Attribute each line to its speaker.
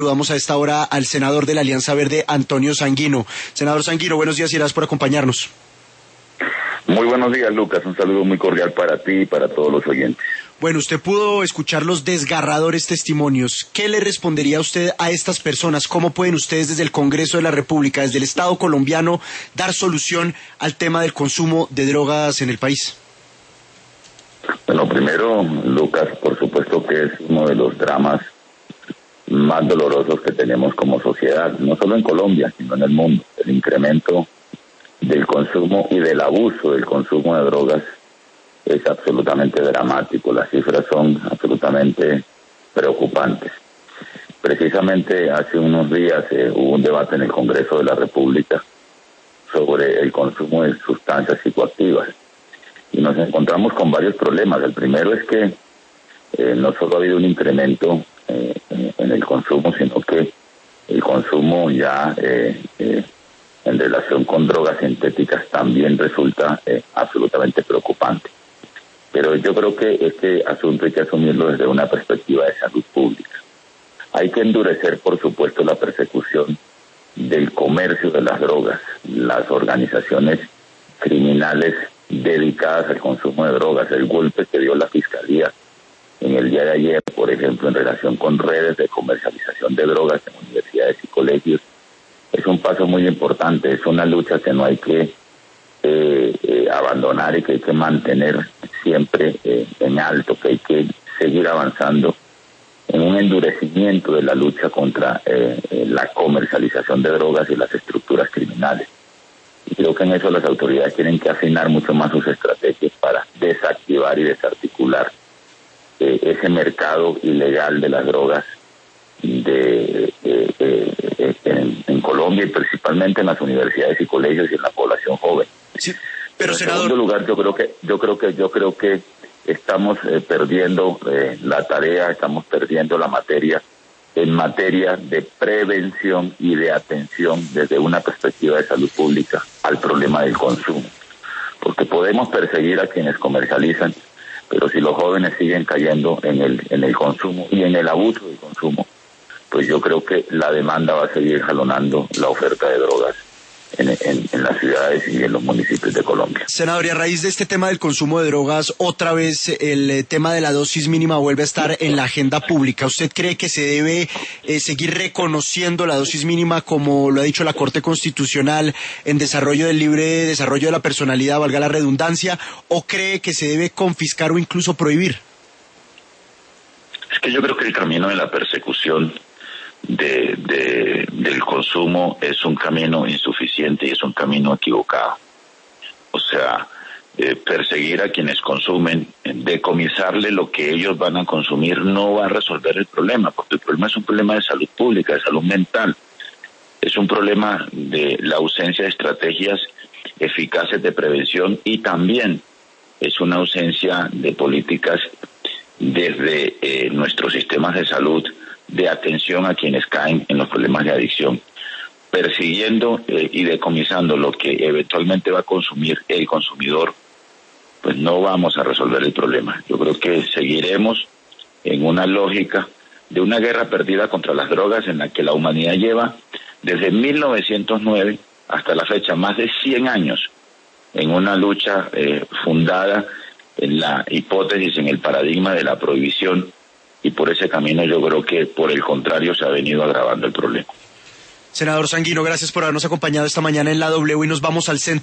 Speaker 1: Saludamos a esta hora al senador de la Alianza Verde, Antonio Sanguino. Senador Sanguino, buenos días y gracias por acompañarnos.
Speaker 2: Muy buenos días, Lucas. Un saludo muy cordial para ti y para todos los oyentes.
Speaker 1: Bueno, usted pudo escuchar los desgarradores testimonios. ¿Qué le respondería usted a estas personas? ¿Cómo pueden ustedes desde el Congreso de la República, desde el Estado colombiano, dar solución al tema del consumo de drogas en el país?
Speaker 2: Bueno, primero, Lucas, por supuesto que es uno de los dramas más dolorosos que tenemos como sociedad, no solo en Colombia, sino en el mundo. El incremento del consumo y del abuso del consumo de drogas es absolutamente dramático. Las cifras son absolutamente preocupantes. Precisamente hace unos días hubo un debate en el Congreso de la República sobre el consumo de sustancias psicoactivas y nos encontramos con varios problemas. El primero es que no solo ha habido un incremento en el consumo, sino que el consumo ya en relación con drogas sintéticas también resulta absolutamente preocupante. Pero yo creo que este asunto hay que asumirlo desde una perspectiva de salud pública. Hay que endurecer, por supuesto, la persecución del comercio de las drogas. Las organizaciones criminales dedicadas al consumo de drogas, el golpe que dio la Fiscalía en el día de ayer, por ejemplo, en relación con redes de comercialización de drogas en universidades y colegios, es un paso muy importante. Es una lucha que no hay que abandonar y que hay que mantener siempre en alto, que hay que seguir avanzando en un endurecimiento de la lucha contra la comercialización de drogas y las estructuras criminales. Y creo que en eso las autoridades tienen que afinar mucho más sus estrategias para desactivar y desarticular ese mercado ilegal de las drogas en Colombia y principalmente en las universidades y colegios y en la población joven.
Speaker 1: Sí, pero
Speaker 2: senador, en segundo lugar, yo creo que estamos perdiendo la tarea, estamos perdiendo la materia en materia de prevención y de atención desde una perspectiva de salud pública al problema del consumo, porque podemos perseguir a quienes comercializan, pero si los jóvenes siguen cayendo en el consumo y en el abuso del consumo, pues yo creo que la demanda va a seguir jalonando la oferta de drogas en las ciudades y en los municipios de Colombia.
Speaker 1: Senador, y a raíz de este tema del consumo de drogas, otra vez el tema de la dosis mínima vuelve a estar en la agenda pública. ¿Usted cree que se debe seguir reconociendo la dosis mínima, como lo ha dicho la Corte Constitucional, en desarrollo del libre desarrollo de la personalidad, valga la redundancia, o cree que se debe confiscar o incluso prohibir?
Speaker 3: Es que yo creo que el camino de la persecución del consumo es un camino insuficiente y es un camino equivocado. O sea, perseguir a quienes consumen, decomisarle lo que ellos van a consumir no va a resolver el problema, porque el problema es un problema de salud pública, de salud mental. Es un problema de la ausencia de estrategias eficaces de prevención y también es una ausencia de políticas desde nuestros sistemas de salud de atención a quienes caen en los problemas de adicción. Persiguiendo y decomisando lo que eventualmente va a consumir el consumidor, pues no vamos a resolver el problema. Yo creo que seguiremos en una lógica de una guerra perdida contra las drogas en la que la humanidad lleva desde 1909 hasta la fecha más de 100 años en una lucha fundada en la hipótesis, en el paradigma de la prohibición, y por ese camino yo creo que por el contrario se ha venido agravando el problema.
Speaker 1: Senador Sanguino, gracias por habernos acompañado esta mañana en la W y nos vamos al centro.